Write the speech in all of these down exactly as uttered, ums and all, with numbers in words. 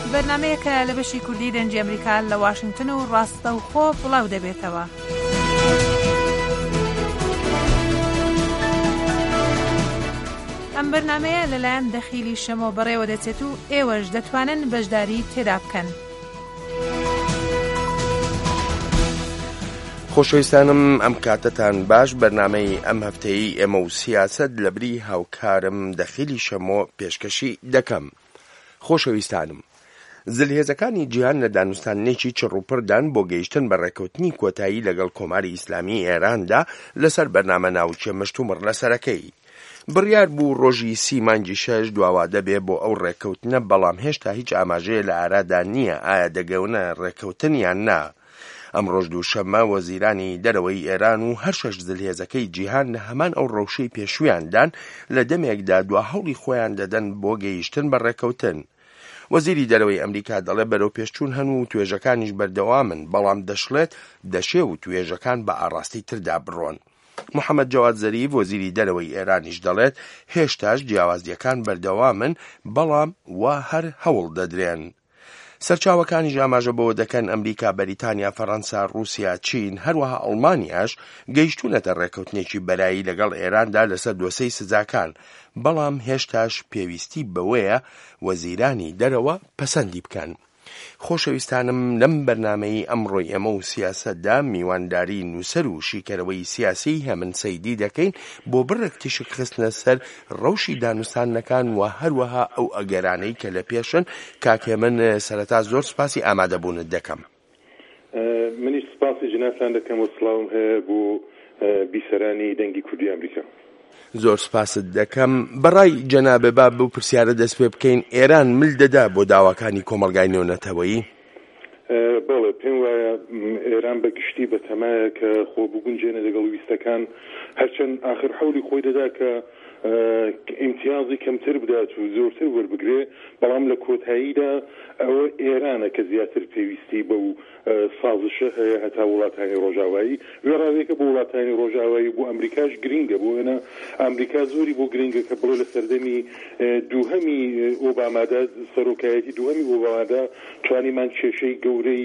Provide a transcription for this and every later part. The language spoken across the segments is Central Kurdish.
بەرنامەیەکە لە بەشی کوردی دەنجی ئەمریکا لە واشنگتن و ڕاستە و خۆ بڵاو دەبێتەوە. ئەم بەرنامەیە لەلایەن دەخیلی شەمۆ بەڕێوە دەچێت و ئێوەش دەتوانن بەشداری تێدا بکەن. خۆشەویستانم ئەم کاتتان باش. بەرنامەی ئەم هەفتەیە ئێمە و سیاسەت لە بری هاوکارم دەخیلی شەمۆ پێشکەشی دەکەم. خۆشەویستانم، زلهێزەکانی جیهان لە دانوستانێکی چڕوپڕدان بۆ گەیشتن بە ڕێکەوتنی کۆتایی لەگەڵ کۆماری ئیسلامی ئێراندا لەسەر بەرنامە ناوچە مشتومڕ لەسەرەکەی. بڕیار بوو ڕۆژی سی مانگی شەش دواوادە بێ بۆ ئەو ڕێکەوتنە، بەڵام هێشتا هیچ ئاماژەیە لە ئارادا نییە ئایا دەگەونە ڕێکەوتن یان نا. ئەم ڕۆژ دووشەممە وەزیرانی دەرەوەی ئێران و هەر شەش زلهێزەکەی جیهان لە هەمان ئەو ڕەوشەی پێشویاندان لە دەمێکدا دوا هەوڵی خۆیان دەدەن بۆ گەیشتن بە ڕێکەوتن. وەزیری دەرەوەی ئەمریکا دەڵێ بەرەو پێشچوون هەن و توێژەکانیش بەردەوامن، بەڵام دەشڵێت دەشێ و توێژەکان بە ئاڕاستی تردا بڕۆن. محەممەد جەواد زەریف وەزیری دەرەوەی ئێرانیش دەڵێت هێشتاش جیاوازیەکان بەردەوامن، بەڵام وا هەر هەوڵ دەدرێن. سەرچاوەکانی ئاماژە بەوە دەکەن ئەمریکا، بەریتانیا، فەڕەنسا، رووسیا، چین، هەروەها ئەڵمانیاش گەیشتونەتە ڕێکەوتنێکی بەرایی لەگەڵ ئێراندا لەسەر دۆسەی سزاکان، بەڵام هێشتاش پێویستی بەوەیە وەزیرانی دەرەوە پەسەندی بکەن. خۆشەویستانم، لەم بەرنامەی ئەمڕۆی ئێمە و سیاسەتدا میوانداری نووسەر و شیکەرەوەی سیاسی هەمن سەیدی دەکەین بۆ بڕێک تیشک خستنە سەر ڕەوشی دانوستانەکان و هەروەها ئەو ئەگەرانەی کە لە پێشن. کاکێ من سەرەتا زۆر سپاسی ئامادەبوونت دەکەم. منیش سپاسی جنابتان دەکەم و سڵاوم هەیە بۆ بیسەرانی دەنگی کوردی ئەمریکا. زۆر سپاست دەکەم. بەڕای جەنابێ با بەو پرسیارە دەست پێ بکەین، ئێران مل دەدا بۆ داواکانی کۆمەڵگای نێونەتەوەیی؟ بەڵێ پێم وایە ئێران بەگشتی بە تەمایە کە خۆ بگونجێنە لەگەڵ ویستەکان، هەرچەند آخر حەولی خۆی دەدا کە ئیمتیازی کەمتر بدات و زۆرتر وەربگرێ، بەڵام لە کۆتاییدا ئەوە ئێرانە کە زیاتر پێویستی بە و سازشە هەیە هەتا وڵاتانی ڕۆژاوایی. وێڕاوێکە بۆ وڵاتانی ڕۆژاوایی بۆ ئەمریکاش گرینگە، بۆ ئێنە ئەمریکا زۆری بۆ گرینگە کە بڵێ لە سەردەمی دووهەمی ئۆبامادا، سەرۆکایەتی دووهەمی ئۆبامادا توانیمان کێشەی گەورەی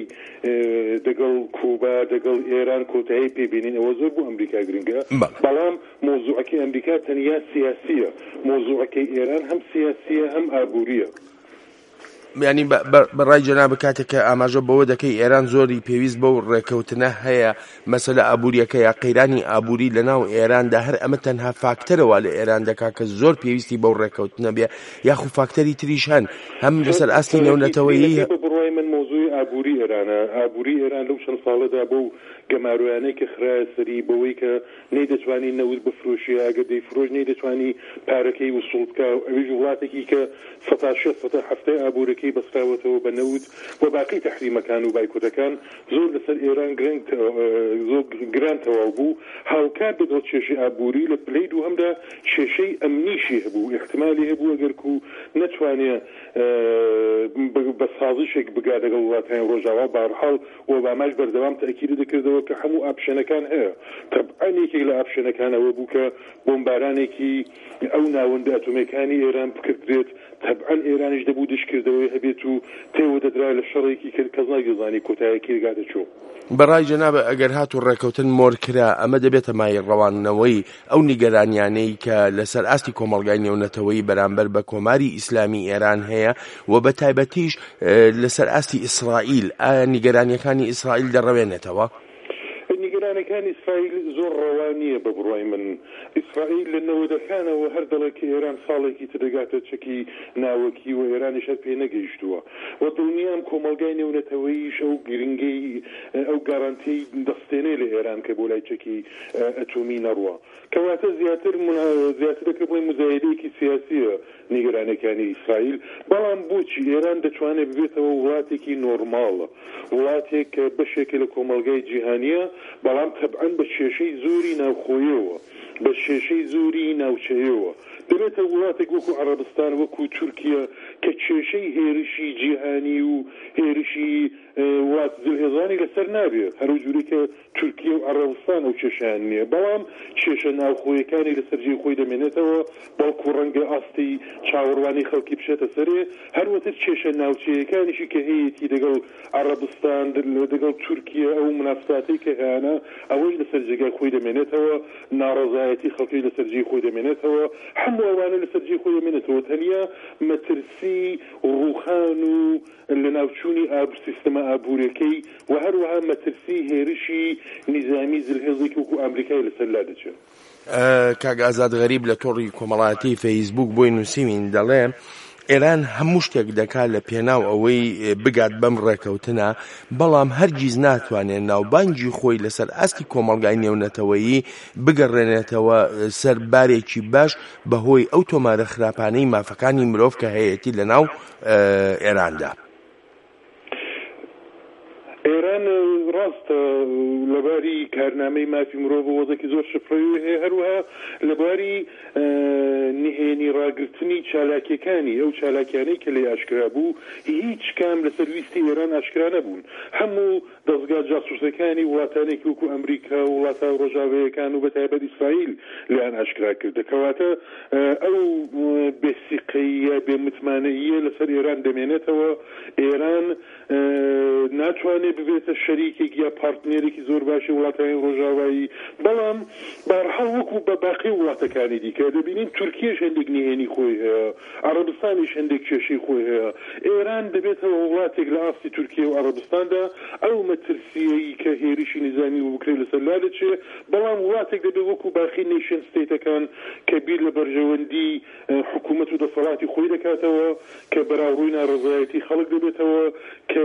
دەگەڵ کوبا دەگەڵ ئێران کۆتایی پێبینین. ئەوە زۆر بۆ ئەمریکا گرینگە، بەڵام مۆزوعەکەی ئەمریکا تەنیا سیاسیە، مۆزوعەکەی ئێران هەم سیاسیە هەم ئابووریە. یعنی بەڕای جەناب کاتێککە ئاماژە بەوە دەکەی ئێران زۆری پێویست بەو ڕێکەوتنە هەیە، مەسەلە ئابووریەکە یا قەیرانی ئابووری لە ناو ئێراندا هەر ئەمە تەنها فاکتەرەوە لە ئێران دەکا کە زۆر پێویستی بەو ڕێکەوتنە بێ، یاخو فاکتەری تریش هەن هەم لەسەر ئاستی نێونەتەوەیی. بڕای من مۆزوعی ئابووری ئێرانە. ئابووری ئێران لەو چەند ساڵەدا بۆ گەمارویانەی کە خراە سەری بەوەی کە نەی دەتوانی نەوت بفرۆشی، ئەگەر دەیفرۆش نەی دەتوانی پارەکەی وسوڵ بکە. ئەویش وڵاتێکی کە سەتا شەش سەتا هەفتەی ئابوورەکەی بەستراوەتەوە بە نەوت و باقی تەحریمەکان و بایکۆتەکان زۆر لەسەر ئێران زۆر گران تەواو بوو. هاوکار بەدڵ کێشەی ئابووری لە پلەی دووهەمدا کێشەی ئەمنیشی هەبوو، احتمالی هەبوو ئەگەر کو نەتوانێ بە سازشێک بگا لەگەڵ وڵاتانی ڕۆژاوا. بەهەرحاڵ ئۆباماش بەردەوام تەکید دەکردەوە کە هەموو ئاپشنەکان هەیە. طبعاً یەکێک لە ئاپشنەکانەوە بوو کە بۆمبارانێکی ئەو ناوەندە ئەتۆمەکانی ئێران بکردرێت. طبعاً ئێرانیش دەبوو دشکردەوەی هەبێت و تێوە دەدرا لە شەڕێکی کەس ناگەزانی کۆتاییەکی لەگاتە چوو. بەڕای جەنابە ئەگەر هات و ڕێکەوتن مۆرکرا، ئەمە دەبێتە مای ڕەوانەوەی ئەو نیگەرانیانەی کە لەسەر ئاستی کۆمەڵگای نێونەتەوەیی بەرامبەر بە کۆماری ئیسلامی ئێران هەیە و بە تایبەتیش لەسەر ئاستی ئیسرائیل. ئایا نیگەرانیەکانی ئیسرائیل دەڕەوێنێتەوە؟ نیگەرانەکانی ئیسرائیل زۆر ڕەوانیە بە بڕای من. ئیسرائیل لە نەوەدەکانەوە هەر دەڵێت کە ئێران ساڵێکی تدەگاتە چەکی ناوەکی و ئێرانیش هەر پێ نەگەیشتووە و دڵنیام کۆمەڵگای نێونەتەوەییش ئەو گرنگەی ئەو گارانتی دەستێنێ لە ئێران کە بۆ لای چەکی ئەتۆمی نەڕوە، کەواتە زیاتر زیاتر دەکرێت بڵێ مزایدەیەکی سیاسیە نیگەرانەکانی ئیسرائیل. بەڵام بۆچی ئێران دەتوانێت ببێتەوە وڵاتێکی نۆرماڵە، وڵاتێک کە بەشێکی لە کۆمەڵگای جیهانیە، بەڵام طبعاً بە کێشەی زۆری ناوخۆیەوە، بە کێشەی زۆری ناوچەیەوە. دەبێتە وڵاتێک وەکو عەرەبستان، وەکو تورکیا کە کێشەی هێرشی جیهانی و هێرشی وڵات زلهێزانی لەسەر نابێت. نابێت هەرو جوری کە تورکیە و عەرەبستان ئەو کێشیان نییە بەڵام کێشە ناوخۆیەکانی لەسەرجێ خۆی دەمێنێتەوە بەڵکو ڕەنگە ئاستی چاوەڕوانی خەڵکی بشێتە سەرێ هەروەتر کێشە ناوچەیەکانیشی کە هەیەی لەگەڵ عەرەبستان لەگەڵ تورکیە ئەو مناسباتی کە هەیەە ئەوەی لەسەر جێگای خۆی دەمێنێتەوە ناڕەزایەتی خەڵکی لەسەر جێ خۆی دەمێنێتەوە هەموو ئەوانە لەسەر جێ خۆی دەمێنێتەوە تەنیا مەترسی ڕووخان و لە ناوچوونی ئابوور سیستەمە ئابوورەکەی و هەروەها مەترسی هێرشی نیزامی زلهێزێکی وەکو ئەمریکای لەسەر لا دەچێت. کاک ئازاد غەریب لە تۆڕی کۆمەڵایەتی فەیسبوک بۆی نووسیوین دەڵێ ئێران هەموو شتێک دەکات لە پێناو ئەوەی بگات بەم ڕێکەوتنە بەڵام هەرگیز ناتوانێت ناوبانگی خۆی لەسەر ئاستی کۆمەڵگای نێونەتەوەیی بگەڕێنێتەوە سەر بارێکی باش بەهۆی ئەو تۆمارە خراپانەی مافەکانی مرۆڤ کە هەیەتی لە ناو ئێراندا. ئێران ڕاستە لەباری کارنامەی مافی مرۆڤ وەزەکی زۆر شفرەوی هەیە هەروەها لەباری نهێنی ڕاگررتنی چالاکیەکانی ئەو چالاکیانەی کە لێ ئاشکرا بوو هیچ کام لەسەر ویستی ئێران ئاشکرا نەبوون هەموو دەستگا جاسوسەکانی وڵاتانێکی وەکو ئەمریکا و وڵاتە ڕۆژاوەیەکان و بەتایبەت ئیسرائیل لیان ئاشکرا کرد کەواتە ئەو بێسیقەیە بێمتمانەیە لەسەر ئێران دەمێنێتەوە ئێران ناتوانێت ببێتە شەریکێک یا پارتنێرێکی زۆر باشی وڵاتانی ڕۆژاوایی بەڵام بەرحەڵ وەکو بە باقی وڵاتەکانی دیکە دەبینین تورکیەش هەندێک نهێنی خۆی هەیە عەرەبستانیش هەندێک کێشەی خۆی هەیە ئێران دەبێتەوە وڵاتێک لە ئاستی تورکیە و عەرەبستاندا ئەو مەترسیەی کە هێرشی نظامی و بکرێت لەسەر لا دەچێ بەڵام وڵاتێک دەبێت وەکو باقی نیشن ستیتەکان کە بیر لە بەرژەوەندی حکوومەت و دەسەڵاتی خۆی دەکاتەوە کە بەراوڕووی ناڕەزایەتی خەڵک دەبێتەوە کە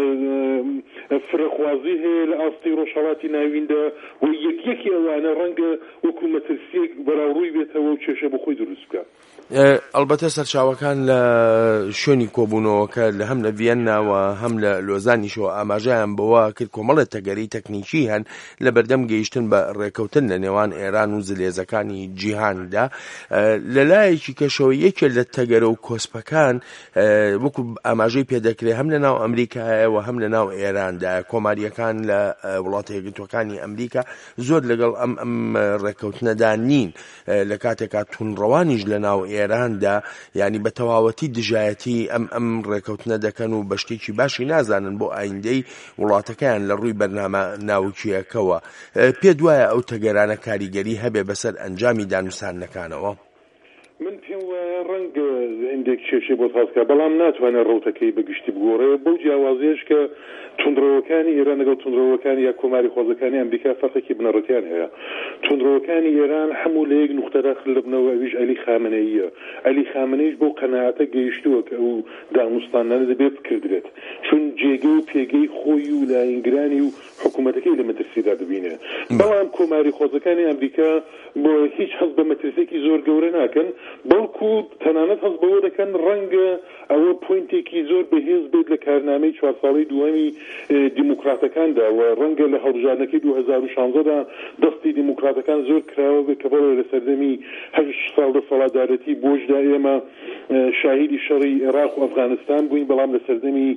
فرەخوازی هەیە لە ئاستی ڕۆژهەڵاتی ناویندا و یەکیەکی ئەوانە ڕەنگە وەکو مەترسیەک بەراوڕووی بێتەوە و کێشە بە خۆی دروست بکات. ئەلبەتە سەرچاوەکان لە شوێنی کۆبوونەوەکە لە هەم لە ڤیەناوە هەم لە لۆزانیشەوە ئاماژەیان بەوە کرد کۆمەڵێک تەگەری تەکنیکی هەن لە بەردەم گەیشتن بە ڕێکەوتن لە نێوان ئێران و زلێزەکانی جیهاندا لەلایەکی کەشەوە یەکێک لە تەگەرە و کۆسپەکان وەکو ئاماژەی پێدەکرێت هەم لە ناو ئەمریکایەوە هەم لە ناو ئێراندا کۆماریەکان لە وڵاتە یەکگرتووەکانی ئەمریکا زۆر لەگەڵ ئەم ئەم ڕێکەوتنەدا نین لە کاتێکا تونڕەوانیش لە ناو ئێراندا ینی بە تەواوەتی دژایەتی ئەم ئەم ڕێکەوتنە دەکەن و بە شتێکی باشی نازانن بۆ ئایندەی وڵاتەکەیان لە ڕووی بەرنامە ناوچیەکەوە پێ دوایە ئەو تەگەرانە کاریگەری هەبێ بەسەر ئەنجامی دانووسانەکانەوە. من پێم وایە ڕەنگە هەندێک کێشەی بۆ تاسکە بەڵام ناتوانێت ڕوتەکەی بەگشتی بگۆڕێ بەو جیاوازیش کە تونندڕەوەکانی ئێران لەگەڵ تونندڕەوەکانی یا کۆماری خۆزەکانی ئەمریکا فەرقێکی بنەڕەتیان هەیە. تونندڕەوەکانی ئێران هەموو لە یەک نوختەدا خلبنەوە ئەویش عەلی خامنەییە. عەلی خامنەیش بەو قەناعەتە گەیشتووە کە ئەو داموستانانە دەبێت بکردرێت چون جێگەی و پێگەی خۆی و لایەنگرانی و حکوومەتەکەی لە مەترسیدا دەبینێ. بەڵام کۆماری خۆزەکانی ئەمریکا بۆ هیچ هەست بە مەترسێکی زۆر گەورە ناکەن بەڵکو تەنانەت هەست بەوە دەکەن ڕەنگە ئەوە پوینتێکی زۆر بەهێز بێت لە کارنامەی چوار ساڵەی دووەمی دیموکراتەکاندا و ڕەنگە لە هەڵبژاردنەکەی دوو هەزار و شانزەدا دەستی دیموکراتەکان زۆر کراوە بێت کە بەڵێ لە سەردەمی هەشت ساڵ دەسەڵاتدارەتی بۆشدا ئێمە شاهیدی شەڕی عێراق و ئەفغانستان بووین بەڵام لە سەردەمی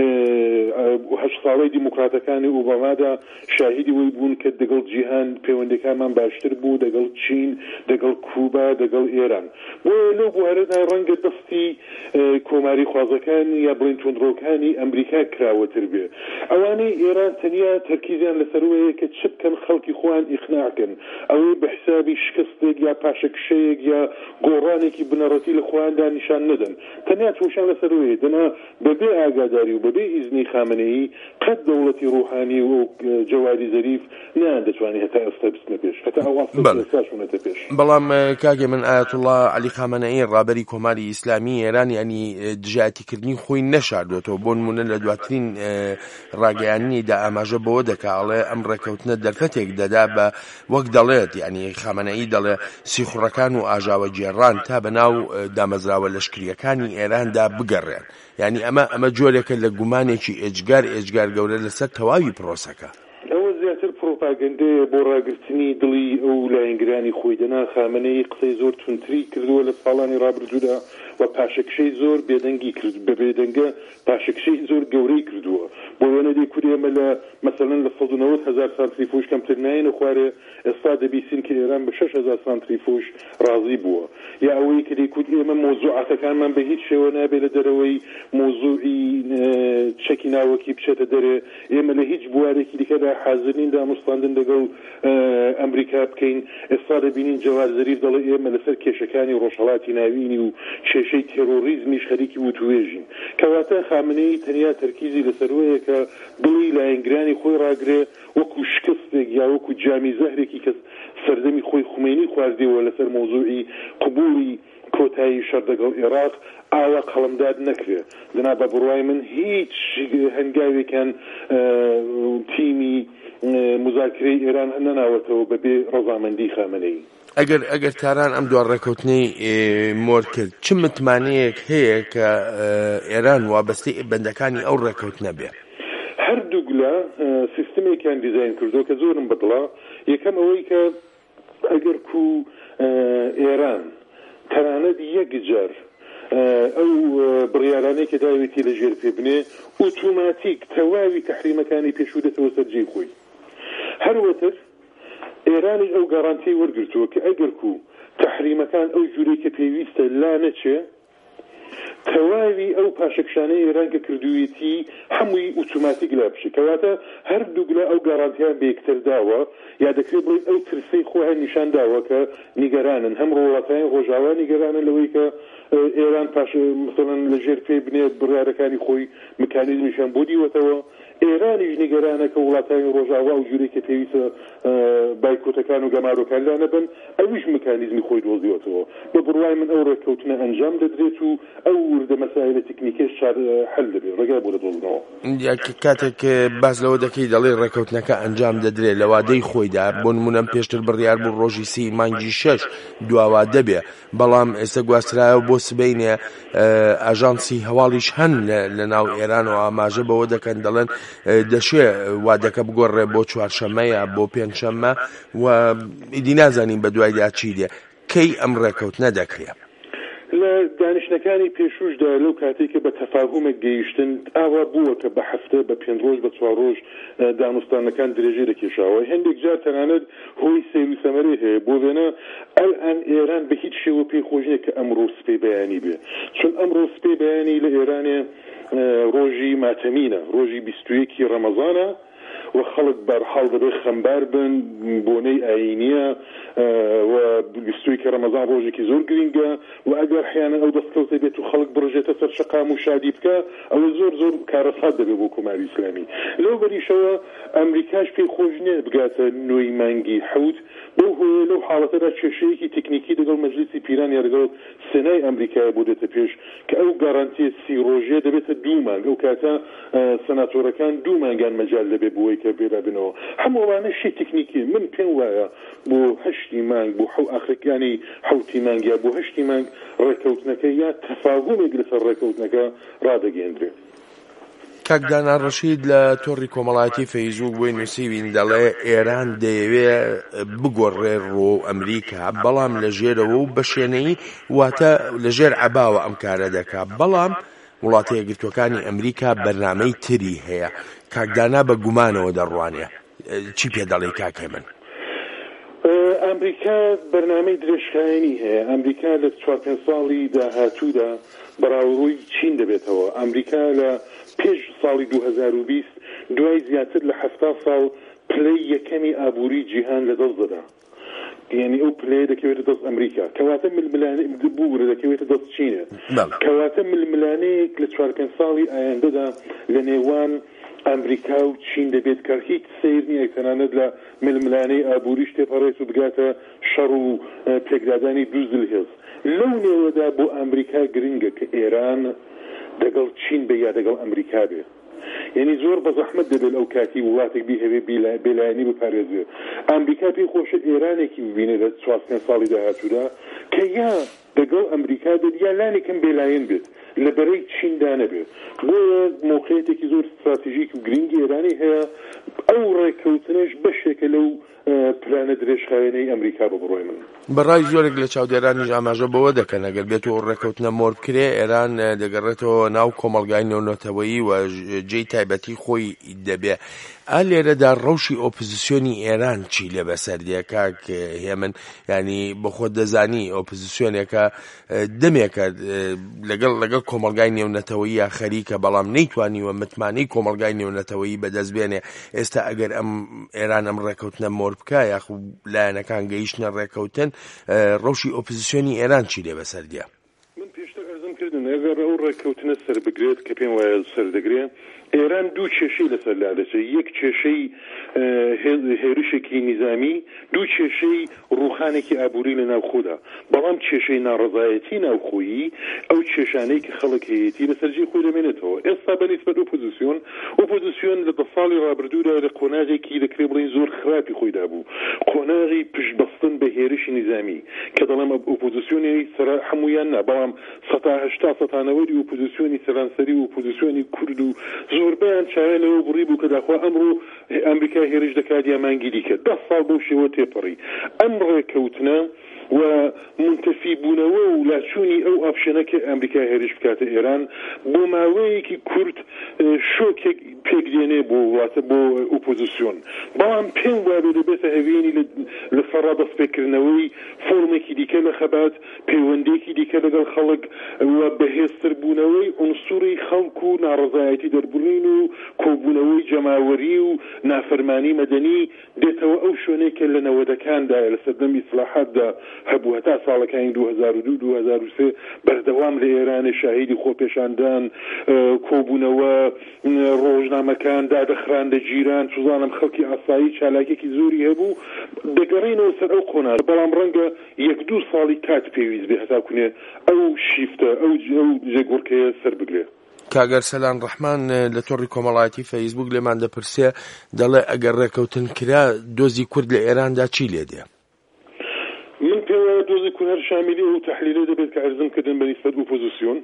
هەشت ساڵەی دیموکراتەکانی ئۆبامادا شاهیدی وی بوون کە دەگەڵ جیهان پەیوەندیەکانمان باشتر بوو دەگەڵ چین دەگەڵ کوبا دەگەڵ ئێران بۆ لەو بوارەدا ڕەنگە دەستی کۆماری خوازەکان یا بڵین تونندڕۆکانی ئەمریکا کراوەتر بێ ئەوانەی ئێران تەنیا تەرکیزیان لەسەرەوەیە کە چ بکەن خەڵکی خۆیان ئیقناعکەن ئەوەی بە حسابی شکستێک یا پاشەکشەیەک یا گۆڕانێکی بنەڕەتی لە خۆیاندا نیشان نەدەن تەنیا تووشان لەسەرەوەیە دەنا بەبێ ئاگاداری و بەبێ ئیزنی خامنەیی قەت دەوڵەتی ڕوحانی و جەواری زەریف نیان دەتوانێت هەتا ئێستا بچنە پێش هەتا ئەو ئەستاشونەتە پێش. بەڵام کاگە من ئایەتوڵڵا عەلی خامنەئی ڕابەری کۆماری ئیسلامی ئێران ینی دژایەتیکردنی خۆی نەشاردوێتەوە بۆ نمونە لە دواترین ڕاگەیانیدا ئاماژە بەوە دەکاڵێ ئەم ڕێکەوتنە دەرفەتێک دەدا بە وەک دەڵێت ینی خامنەئی دەڵێ سیخوڕەکان و ئاژاوە جێڕان تا بەناو دامەزراوە لەشکریەکانی ئێراندا بگەڕێن ینی ئەمە ئەمە جۆرێکە لە گومانێکی ئێجگار ئێجگار گەورە لەسەر تەواوی پرۆسەکە. ئەوە زیاتر پرۆپاگەندەیە بۆ ڕاگررتنی دڵی ئەو لایەنگرانی خۆی دەنا خامنەی قسەی زۆر تونتری کردووە لە ساڵانی ڕابردوودا و پاشەکشەی زۆر بێدەنگی کرد بە بێدەنگە پاشەکشەی زۆر گەورەی کردووە بۆ وێنە دەیکوت ئێمە لە مەسەڵەن لە سەد و نەوەت هەزار سانتریفۆژ کەمتر نایەنە خوارێ ئێستا دەبیستین کە ئێران بە شەش هەزار سانتریفۆژ ڕازی بووە یا ئەوەی کە دەیکوت ئێمە مۆزوعاتەکانمان بە هیچ شێوە نابێت لە دەرەوەی مۆزوعی چەکی ناوەکی بچێتە دەرێ ئێمە لە هیچ بوارێکی دیکەدا حازرین داموستاندن لەگەڵ ئەمریکا بکەین ئێستا دەبینین جەواد زەریف دەڵێ ئێمە لەسەر کێشەکانی ڕۆژهەڵاتی ناوینی و کێشەی تێرۆریزمیش خەریکی وتوێژین کەواتە خامنەی تەنیا تەرکیزی لەسەرەوەیە کە دڵی لایەنگرانی خۆی ڕاگرێ وەکو شکستێک یا وەکو جامی زەهرێکی کە سەردەمی خۆی خومێنی خواردەوە لەسەر مۆزوعی قبولی کۆتایی شەڕ لەگەڵ عێراق ئاوا قەڵەمداد نەکرێ دنا بە بڕوای من هیچ هەنگاوێکیان تیمی مذاکرەی ئێران نەناوەتەوە بەبێ ڕەزامەندی خامنەی ئەگەر ئەگەر تاران ئەم دووە ڕێکەوتنەی مۆر کرد چ متمانەیەک هەیە کە ئێران وابەستەی بەندەکانی ئەو ڕێکەوتنە بێ هەردووک لە سیستمێکیان دیزاین کردو کە زۆرم بەدڵە یەکەم ئەوەی کە ئەگەر کو ئێران تەنانەت یەک جار ئەو بڕیارانەی کە داوێتی لە ژێر پێ بنێ ئۆتۆماتیک تەواوی تەحریمەکانی پێشوودەتەوە سەر جێی خۆی هەروەتر ئێرانیش ئەو گاڕانتی وەرگرتووە کە ئەگەر کو تەحریمەکان ئەو جوورەی کە پێویستە لا نەچێ تەواوی ئەو پاشەکشانەی ئێران کە کردوویەتی هەمووی ئۆتۆماتیک لا بشێ کەواتە هەردووک لە ئەو گاڕانتیان بە یەکتر داوە یا دەکرێت بڵێت ئەو ترسەی خۆیان نیشان داوە کە نیگەرانن هەم ڕۆڵەتەکانی ڕۆژاوا نیگەرانن لەوەی کە ئێران پاش مثلەن لە ژێر پێ بنێت بڕیارەکانی خۆی مکانیزمیشان بۆ دیوەتەوە ئێرانیش نیگەرانە کە وڵاتانی ڕۆژاوا و جوورێک کە پێویستە بایکۆتەکان و گەمارۆکان لا نەبن ئەویش مکانیزمی خۆی دۆزیوەتەوە بە بڕوای من ئەو ڕێککەوتنە ئەنجام دەدرێت و ئەو وردە مەسایلە تکنیکیش حل دەبێت ڕێگای بۆ دەدۆزنەوە کاتێک باز لەوە دەکەی دەڵێ ڕێکەوتنەکە ئەنجام دەدرێت لە وادەی خۆیدا بۆ نمونەم پێشتر بڕیار بوو ڕۆژی سی مانگی شەش دواوا دەبێ بەڵام ئێستا گواسترایەوە بۆ سبەینێ ئاژانسی هەواڵیش هەن لە ناو ئێران و ئاماژە بەوە دەکەن دەڵێن دەشێ وادەکە بگۆڕێ بۆ چوارشەممەیە بۆ پێنجشەممە و ئیدی نازانین بە دوایدا چی دێ کەی ئەم ڕێکەوتنە دەکرێت لە دانیشتەکانی پێشوشدا لەو کاتێککە بە تەفاهومێک گەیشتن ئاوا بووە کە بە هەفتە بە پێنج ڕۆژ بە چوار ڕۆژ دانوستانەکان درێژێ دەکێشاوە هەندێک جار تەنانەت هۆی سیر و سەمەرێ هەیە بۆ وێنە ئەلئان ئێران بە هیچ شێوە پێی خۆش نییە کە ئەمڕۆ سپێ بەیانی بێ چون ئەمڕۆ سپێ بەیانی لە ئێرانێ ڕۆژی ماتەمینە ڕۆژی بیست و یەکی ڕەمەزانە و خەڵک بەرحاڵ دەبێ خەمبار بن بۆنەی ئاینیە و بیستویکە ڕەمەزان ڕۆژێکی زۆر گرینگە و ئەگەر حیانە ئەو دەستکەوتە بێت و خەڵک بڕژێتە سەر شەقام و شادی بکە ئەوە زۆر زۆر کارەسات دەبێت بۆ کۆماری ئیسلامی لەو بەریشەوە ئەمریکاش پێی خۆش نییە بگاتە نوێی مانگی حەوت بۆ هۆیە لەو حاڵەتەدا کێشەیەکی تکنیکی لەگەڵ مەجلیسی پیران یا لەگەڵ سێنای ئەمریکای بۆ دێتە پێش کە ئەو گاڕانتیە سی ڕۆژێ دەبێتە دوو مانگ ئەو کاتە سەناتۆرەکان دوو مانگان مەجال دەبێت بۆی کە بێرا بنەوە هەمووانە شی تکنیکی من پێم وایە بۆ هەشتی مانگ بۆ حەو ئاخرەکانی حەوتی مانگ یا بۆ هەشتی مانگ ڕێکەوتنەکە یا تەفاهومێک لەسەر ڕێکەوتنەکە ڕادەگەیەندرێت کاکدانا ڕەشید لە تۆڕی کۆمەڵایەتی فەیسبووک بۆی نووسیوین دەڵێ ئێران دەیەوێت بگۆڕێ ڕۆ ئەمریکا بەڵام لە ژێرەوە و بە شوێنەی واتە لە ژێر عەباوە ئەم کارە دەکات بەڵام وڵاتە یەکگرتووەکانی ئەمریکا بەرنامەی تری هەیە کاکدانا بە گومانەوە دەڕوانێ چی پێ دەڵێ کاکێ من ئەمریکا بەرنامەی درێژخایەنی هەیە ئەمریکا لە چوار پێنج ساڵی داهاتوودا بەراوڕووی چین دەبێتەوە ئەمریکا لە پێش ساڵی دوو هەزار و بیست دوای زیاتر لە هەفتا ساڵ پلەی یەکەمی ئابووری جیهان لە دەست دەدا یعنی ئەو پلەیە دەکەوێتە دەست ئەمریکا کەواتە ململانەی بوورە دەکەوێتە دەست چینە کەواتە ململانەیەک لە چوار پێنج ساڵی ئایندەدا لە نێوان ئەمریکا و چین دەبێت کە هیچ سیر نییە تەنانەت لە ململانەی ئابووریش تێپەڕێت و بگاتە شەڕ و پێکدادانی دوو زلهێز لەو نێوەدا بۆ ئەمریکا گرنگە کە ئێران دەگەڵ چین بێ یا دەگەڵ ئەمریکا بێ یعنی زۆر بە زەحمەت دەبێت ئەو کاتی وڵاتێک بیهەوێ بێلایەنی بپارێزێ ئەمریکا پێی خۆشە ئێرانێکی ببینێت لە چوارچەند ساڵی داهاتوودا کە یا دەگەڵ ئەمریکا بێت یا لانێکم بێلایەن بێت لە بەرەی چیندا نەبێت بۆیە موقعیتێکی زۆر استراتیژیک و گرنگی ئێرانی هەیە ئەو ڕێککەوتنش بەشێکە لەو پلانە درێژخایەنەی ئەمریکا بە بڕۆی من. بەڕای زۆرێک لە چاودێرانیش ئاماژە بەوە دەکەن ئەگەر بێتەوە ڕێککەوتنە مۆر بکرێ ئێران دەگەڕێتەوە ناو کۆمەڵگای نێونەتەوەیی و جێی تایبەتی خۆی دەبێ. ئا لێرەدا ڕەوشی ئۆپۆزیسیۆنی ئێران چی لێ بەسەردیە کاک هێمن؟ ینی بە خۆت دەزانی ئۆپۆزیسیۆنێکە دەمێکە لەگەڵ لەگەڵ کۆمەڵگای نێونەتەوەیی یا خەریکە بەڵام نەیتوانیوە متمانەی کۆمەڵگای نێونەتەوەیی بەدەست بێنێ. ئێستا ئەگەر ئەم ئێران ئەم ڕێککەوتنە مۆر بکە یاخو لایەنەکان گەیشتنە ڕێککەوتن ڕەوشی ئۆپۆزیسیۆنی ئێران چی لێ بەسەردیە؟ من پێشتر ئەرزم کردن ئەگەر ئەو ڕێککەوتنە سەر بگرێت کە پێم وایە سەردەگرێت ئێران دوو کێشەی لەسەر لادەچێ، یەک کێشەی هێرشێکی نیزامی، دوو کێشەی ڕوخانێکی ئابووری لە ناوخۆدا. بەڵام کێشەی ناڕەزایەتی ناوخۆیی ئەو کێشانەی کە خەڵک هەیەتی لەسەرجێ خۆی دەمێنێتەوە. ئێستا بەنسبەت ئۆپۆزیسیۆن ئۆپۆزیسیۆن لە دە ساڵی ڕابردوودا لە قۆناغێکی دەکرێت بڵێن زۆر خراپی خۆیدا بوو، قۆناغی پشتبەستن بە هێرشی نیزامی کە دەڵێم ئۆپۆزیسیۆنی سەر هەمویان نا، بەڵام سەتا هەشتا سەتانەوەری ئۆپۆزیسیۆنی سەرانسەری و ئۆپۆزیسیۆنی کورد و زۆربیان چاوێ لەوە بڕی بوو کە داخوا ئەمڕۆ ئەمریکا هێرش دەکات یا مانگی دیکە. دە ساڵ بەو شێوە تێپەڕی ئەم ڕێککەوتنە و منتەفی بوونەوە و لاچوونی ئەو ئاپشنە کە ئەمریکا هێرش بکاتە ئێران بۆ ماوەیەکی کورت شۆکێک پێکدێنێ بۆ واتە بۆ ئۆپۆزیسیۆن. بەڵام پێم وابێ دەبێتە هەوێنی لە سەرا دەستپێکردنەوەی فۆرمێکی دیکە لە خەبات، پەیوەندێکی دیکە لەگەڵ خەڵک و بەهێزتر بوونەوەی ئونسوری خەڵک و ناڕەزایەتی دەربڕین و کۆبوونەوەی جەماوەری و نافەرمانی مەدەنی دێتەوە ئەو شوێنێکە لە نەوەدەکاندا لە سەردەمی ئیسلاحاتدا هەبوو هەتا ساڵەکانی دوو هەزار و دوو دوو هەزار و سێ بەردەوام لە ئێرانە شاهیدی خۆپێشاندان، کۆبوونەوە ڕۆژنامەکان دادەخراندە جیران، سوزانم خەڵکی ئاسایی چالاکێکی زۆری هەبوو. دەگەڕێنەوە سەر ئەو قۆناغ، بەڵام ڕەنگە یەک دوو ساڵی کات پێویست بێ هەتاکوونێ ئەو شیفتە ئەو جێگۆڕکەیە سەر بگرێت. کاگەر سەلام ڕەحمان لە تۆڕی کۆمەڵایەتی فەیسبوک لێمان دەپرسێ، دەڵێ ئەگەر ڕێککەوتن کرا دۆزی کورد لە ئێراندا چی لێ دێ؟ من پێم وایە دۆزی کورد هەر شامیلی ئەو تەحلیلە دەبێت کە عەرزم کردن بەنسبەت ئۆپۆزیسیۆن.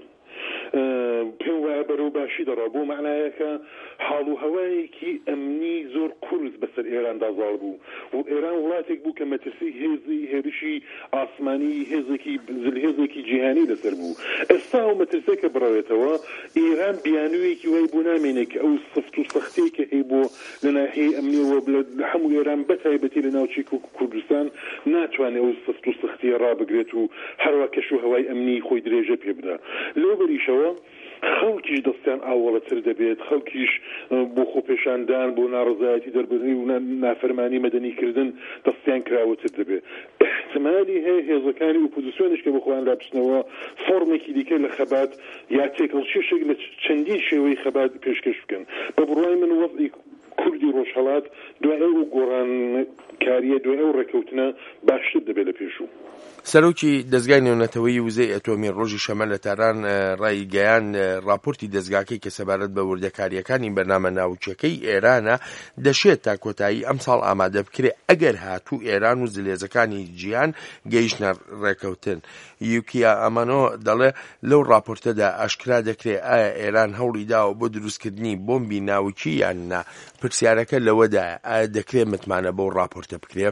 پێم وایە بەرەو باشی دەڕا بۆ معنایەکە حاڵ و هەوایەکی ئەمنی زۆر قورس بەسەر ئێراندا زاڵ بوو و ئێران وڵاتێک بوو کە مەترسی هێزی هێرشی ئاسمانی هێزێکی زلهێزێکی جیهانی لەسەر بوو. ئێستا ئەو مەترسێکە بڕاوێتەوە ئێران بیانوویەکی وای بۆ نامێنێت کە ئەو سفت و سەختەیەکە هەیە بۆ لە ناحیەی ئەمنیەوە لە هەموو ئێران بەتایبەتی لە ناوچەی کوردستان ناتوانێت ئەو سفت و سەختیە ڕابگرێت و هەروە کەش و هەوای ئەمنی خۆی درێژە پێ بدا. لەو بەریشەوە خەڵکیش دەستیان ئاوەڵەتر دەبێت، خەڵکیش بۆ خۆپێشاندان بۆ ناڕزایەتی دەربڕینی و نافەرمانی مەدەنیکردن دەستیان کراوەتر دەبێت. احتمالی هەیە هێزەکانی ئۆپۆزیسیۆنیش کە بخۆیان دابچنەوە فۆرمێکی دیکە لە خەبات یا تێکەڵچێشێک لە چەندین شێوەی خەبات پێشکەش بکەن. بە بڕوای من وەزعی کوردی ڕۆژهەڵات دوای ئەو گۆڕانکاریە دوای ئەو ڕێککەوتنە باشتر دەبێت لە پێشوو. سەرۆکی دەزگای نێونەتەوەیی وزەی ئەتۆمی ڕۆژی شەمە لە تاران ڕایگەیان راپۆرتی دەزگاکەی کە سەبارەت بە وردەکاریەکانی بەرنامە ناوچەکەی ئێرانە دەشێت تا کۆتایی ئەم ساڵ ئامادە بکرێ ئەگەر هاتوو ئێران و زلێزەکانی جیهان گەیشتنە ڕێکەوتن. یوکیا ئەمانۆ دەڵێ لەو راپۆرتەدا ئاشکرا دەکرێت ئایا ئێران هەوڵی داوە بۆ دروستکردنی بۆمبی ناوچی یان نا؟ پرسیارەکە لەوەدا ئایا دەکرێت متمانە بەو راپۆرتە بکرێت؟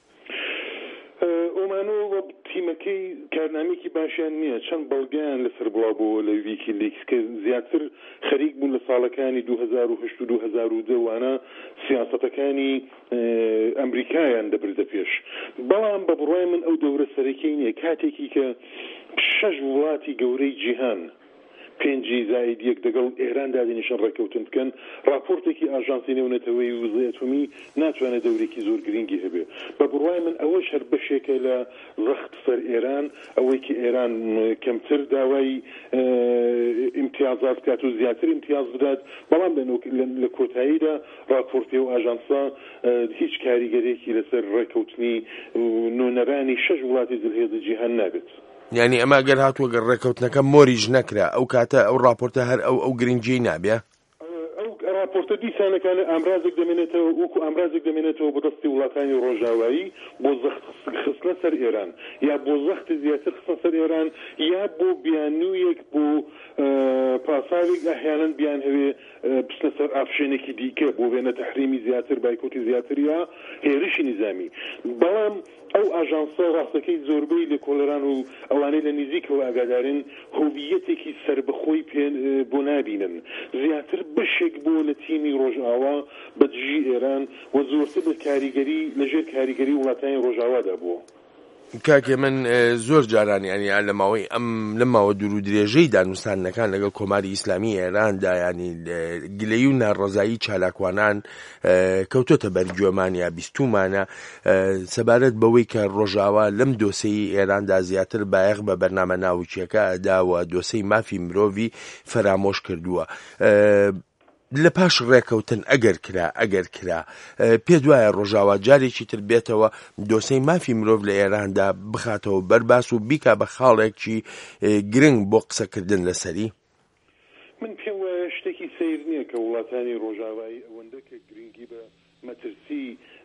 تیمەکەی کارنامێکی باشیان نییە، چەند بەڵگەیان لەسەر بڵاوبووە لە ویکیلیکس کە زیاتر خەریک بوون لە ساڵەکانی دوو هەزار و هەشت و دوو هەزار و دە وانە سیاسەتەکانی ئەمریکایان دەبردە پێش. بەڵام بە بڕوای من ئەو دەورە سەرەکیی نییە، کاتێکی کە شەش وڵاتی گەورەی جیهان پێنجی زاید یەک دەگەڵ ئێران دادێنیشان ڕێکەوتن بکەن، راپۆرتێکی ئاژانسی نێونەتەوەی وزەی ئەتۆمی ناتوانێت دەورێکی زۆر گرنگی هەبێ. بە بڕوای من ئەوەش هەر بەشێکە لە ڕەخت سەر ئێران، ئەوەی کە ئێران کەمتر داوای ئیمتیازات بکات و زیاتر ئیمتیاز بدات، بەڵام لە کۆتاییدا راپۆرتی و ئاژانسا هیچ کاریگەرێکی لەسەر ڕێکەوتنی نۆنەرانی شەش وڵاتی زلهێزی جیهان نابێت. یعنی ئەمە گەر هاتووە گەر ڕێکەوتنەکە مۆریش نەکرا ئەو کاتە ئەو راپۆرتە هەر ئەو ئەو گرنگی نابێ؟ ئەو راپۆرتە دیسانەکانە ئامرازێک دەمێنێتەوە وەکو ئامرازێک دەمێنێتەوە بە دەستی وڵاتانی ڕۆژاوایی بۆ زەخت خستنە سەر ئێران یا بۆ زەخت زیاتر خستنە سەر ئێران یا بۆ بیانوویەک بۆ پاساوێک ئەحیانەن بیان هەوێ بچنە سەر ئافشێنێکی دیکە بۆ بێنە تەحریمی زیاتر بایکۆتی زیاتر یا هێرشی نظامی. بەڵام ئەو ئاژانسە ڕاستەکەی زۆربەی لە کۆلەران و ئەوانەی لە نزیکەوە ئاگادارن هۆویەتێکی سربەخۆی بۆ نابینن، زیاتر بەشێک بۆ لە تیمی ڕۆژئاوا بەدژی ئێران و زۆرتر لە کاریگەری لەژێر کاریگەری وڵاتانی ڕۆژئاوادا بووە. کاکێ من زۆر جاران ینی لە ماوەی ئەم لە ماوە دوور و درێژەی دانوستانەکان لەگەڵ کۆماری ئیسلامی ئێراندا ینی گلەیی و ناڕەزایی چالاکوانان کەوتۆتە بەرگوێمان یا بیستومانە سەبارەت بەوەی کە ڕۆژاوا لەم دۆسەی ئێراندا زیاتر بایەخ بە بەرنامە ناوچیەکە ئەداوە دۆسەی مافی مرۆڤی فەرامۆش کردووە. لە پاش ڕێکەوتن ئەگەر کرا ئەگەر کرا پێ دوایە ڕۆژاوا جارێکی تر بێتەوە دۆسەی مافی مرۆڤ لە ئێراندا بخاتەوە بەرباس و بیکا بە خاڵێکی گرنگ بۆ قسەکردن لەسەری؟ من پێم وایە شتێکی سیر نییە کە وڵاتانی ڕۆژاوایی ئەوەندە کە گرنگی بە مەترسی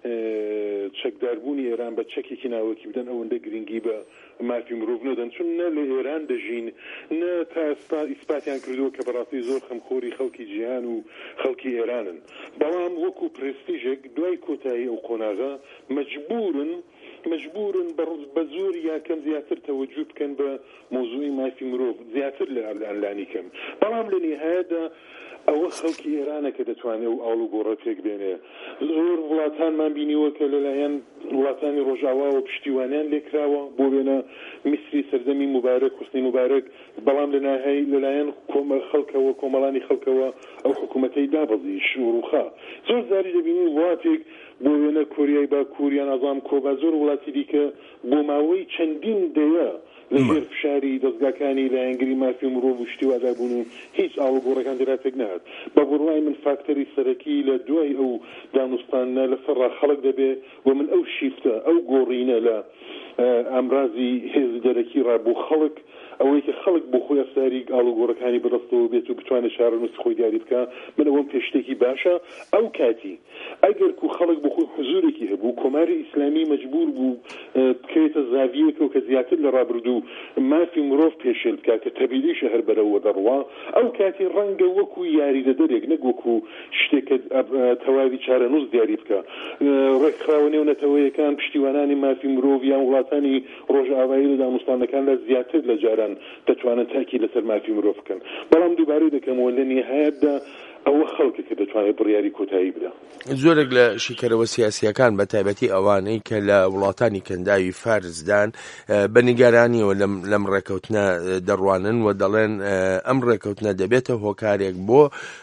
چەکداربوونی ئێران بە چەکێکی ناوەکی بدەن ئەوەندە گرنگی بە مافی مرۆڤ نەدەن، چون نە لە ئێران دەژین نە تا ئێستا ئیسپاتیان کردووە کە بەڕاستی زۆر خەمخۆری خەڵکی جیهان و خەڵکی ئێرانن. بەڵام وەکو پرێستیژێک دوای کۆتایی ئەو قۆناغە مەجبورن مەجبورن بە زۆر یاکەم زیاتر تەوەجوه بکەن بە مۆزوعی مافی مرۆڤ زیاتر لە ئەلانی کەم. بەڵام لە نهایەدا ئەوە خەڵکی ئێرانە کە دەتوانێت و ئاڵ و گۆڕە پێک بێنێ. زۆر وڵاتانمان بینیوە کە لەلایەن وڵاتانی ڕۆژاواوە پشتیوانیان لێکراوە بۆ بێنە میسری سەردەمی موبارەک حوسنی موبارەک، بەڵام لە ناهەی لەلایەن خەڵکەوە کۆمەڵانی خەڵکەوە ئەو حکوومەتەی دابەزی شوڕوخا. زۆر زاری دەبینی وڵاتێک بۆ وێنە کۆریای باکووریان ئازام کۆبا زۆر وڵاتی دیکە بۆ ماوەی چەندین دەیە لەژێر فشاری دەستگاکانی لایەنگری مافی مرۆڤ و شتیوادابوون و هیچ ئاڵوگۆڕەکان دەراتێک نهات. بە بڕوای من فاکتەری سەرەکی لە دوای ئەو دانوستانە لەسەرڕا خەڵک دەبێ و من ئەو شیفتە ئەو گۆڕینە لە ئامرازی هێز دەرەکی ڕابوو خەڵک ئەوەی کە خەڵک بۆ خۆی ئەفساری ئاڵوگۆڕەکانی بەدەستەوە بێت و بتوانێت شارەنووسی خۆی دیاری بکە، من ئەوەم پێشتێکی باشە. ئەو کاتی ئەگەر کو خەڵک بۆ خۆی حزورێکی هەبوو کۆماری ئیسلامی مەجبور بوو بکرێتە زاویەکەوە کە زیاتر لە ڕابردوو مافی مرۆڤ پێشێل بکات کە تەبیدی شەهر بەرەوە دەڕوا، ئەو کاتی ڕەنگە وەکو یاریدەدەرێک نەک وەکو شتێکە تەواوی چارەنووس دیاری بکە ڕێکخراوە نێونەتەوەیەکان پشتیوانانی مافی مرۆڤ یان وڵاتانی ڕۆژئاوایی لە داموستانەکان لە زیاتر لە جاران دەتوانن تاکی لەسەر مافی مرۆڤ بکەن. بەڵام دووبارەی دەکەمەوە لە نهایەتدا ئەوە خەڵکە کە دەتوانێت بڕیاری کۆتایی بدە. زۆرێک لە شیکەرەوە سیاسیەکان بە تایبەتی ئەوانەی کە لە وڵاتانی کەنداوی فارزدان بە نیگارانیەوە لەم ڕێکەوتنە دەڕوانن و دەڵێن ئەم ڕێکەوتنە دەبێتە هۆکارێک بۆ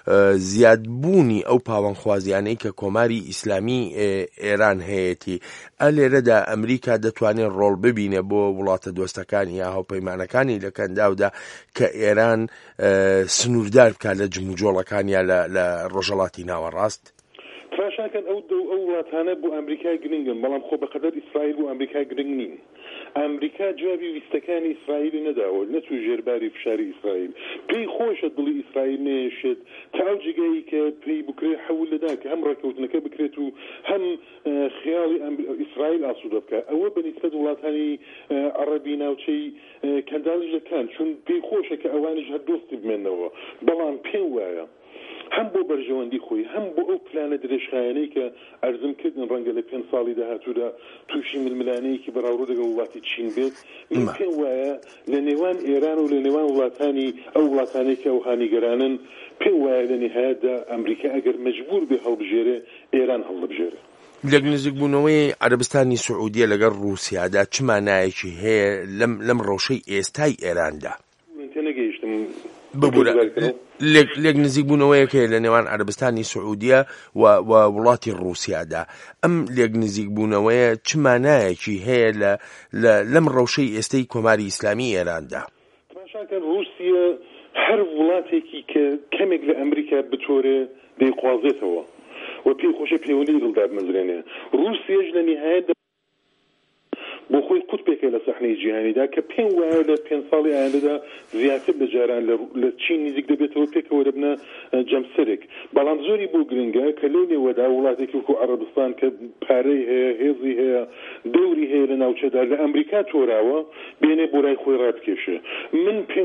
زیادبوونی ئەو پاوەنخوازیانەی کە کۆماری ئیسلامی ئێران هەیەی. ئە لێرەدا ئەمریکا دەتوانێت ڕۆڵ ببینێ بۆ وڵاتە دۆستەکانی یا هاوپەیمانەکانی لە کەنداودا کە ئێران سنووردار بکات لە جموجۆڵەکانیان لە ڕۆژەڵاتی ناوەڕاست. تراشاکەن ئەو دو ئەو وڵاتانە بۆ ئەمریکا گرنگن، بەڵام خۆ بەقەدەر ئیسرائیل بۆ ئەمریکا گرنگ نین. ئەمریکا جوابی ویستەکانی ئیسرائیلی نەداوە، نەچوو ژێرباری فشاری ئیسرائیل. پێی خۆشە دڵی ئیسرائیل نێشێت تا ئەو جگەی کە پێی بکرێ حەول لەدا کە هەم ڕێکەوتنەکە بکرێت و هەم خیاڵی ئیسرائیل ئاسوودە بکە. ئەوە بەنسبەت وڵاتانی عەرەبی ناوچەی کەنداویش دەکەن، چون پێی خۆشە کە ئەوانیش هەر دۆستی بمێنەوە. بەڵام پێم وایە هەم بۆ بەرژەوەندی خۆی هەم بۆ ئەو پلانە درێژخایەنەی کە ئەرزم کردن ڕەنگە لە پێنج ساڵی داهاتوودا تووشی ململانەیەکی بەراورد لەگەڵ وڵاتی چین بێت، من پێم وایە لە نێوان ئێران و لە نێوان وڵاتانی ئەو وڵاتانەی کە ئەو هانیگەرانن پێم وایە لە نهایەتدا ئەمریکا ئەگەر مەجبور بێ هەڵبژێرێ ئێران هەڵبژێرێ. لەگ نزیکبوونەوەی عەرەبستانی سعودیە لەگەڵ رووسیادا چ مانایەکی هەیە لەم ڕەوشەی ئێستای ئێراندا؟ تێنەگەیشتم ببوورە لێک نزیکبوونەوەیەک هەیە لە نێوان عەرەبستانی سعودیە و وڵاتی رووسیادا. ئەم لێک نزیکبوونەوەیە چ مانایەکی هەیە لەم ڕەوشەی ئێستەی کۆماری ئیسلامی ئێراندا؟ تماشاکە رووسیا هەر وڵاتێکی کە کەمێک لە ئەمریکا بتۆرێ دەیقوازێتەوە و پێی خۆشە پەیوەندی دڵدار مەزرێنێ. رووسیاش لە نهایەت بۆ خۆی قوت پێکە لە سەحنەی جیهانیدا کە پێم وایە لە پێنج ساڵی ئایندەدا زیاتر لە جاران لە چین نزیک دەبێتەوە پێکەوە دەبنە جەمسەرێک. بەڵام زۆری بۆ گرنگە کە لەو لێوەدا وڵاتێکی وەکو عەرەبستان کە پارەی هەیە هێزی هەیە دەوری هەیە لە ناوچەدا لە ئەمریکا تۆراوە بێنێ بۆ لای خۆی ڕابکێشێ. من پێم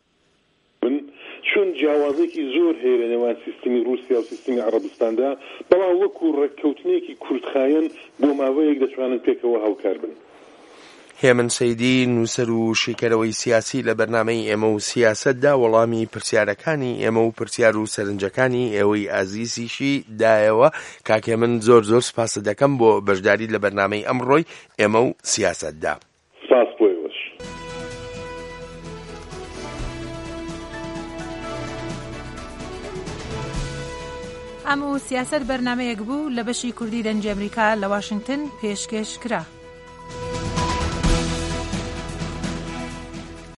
چون جیاوازێکی زۆر هەیە لە نێوان سیستمی رووسیا و سیستمی عەرەبستاندا، بەڵام وەکو ڕێککەوتنێکی کوردخایەن بۆ ماوەیەک دەتوانن پێکەوە هاوکار بن. هێمن سەیدی نووسەر و شیکەرەوەی سیاسی لە بەرنامەی ئێمە و سیاسەتدا وەڵامی پرسیارەکانی ئێمە و پرسیار و سەرنجەکانی ئێوەی ئازیزیشی دایەوە. کاکێ من زۆر زۆر سپاس دەکەم بۆ بەشداری لە بەرنامەی ئەمڕۆی ئێمە و سیاسەتدا. سپاس بۆیەوەش. ئەم و سیاسەت بەرنامەیەک بوو لە بەشی کوردی دەنجی ئەمریکا لە واشنگتن پێشکەش کرا.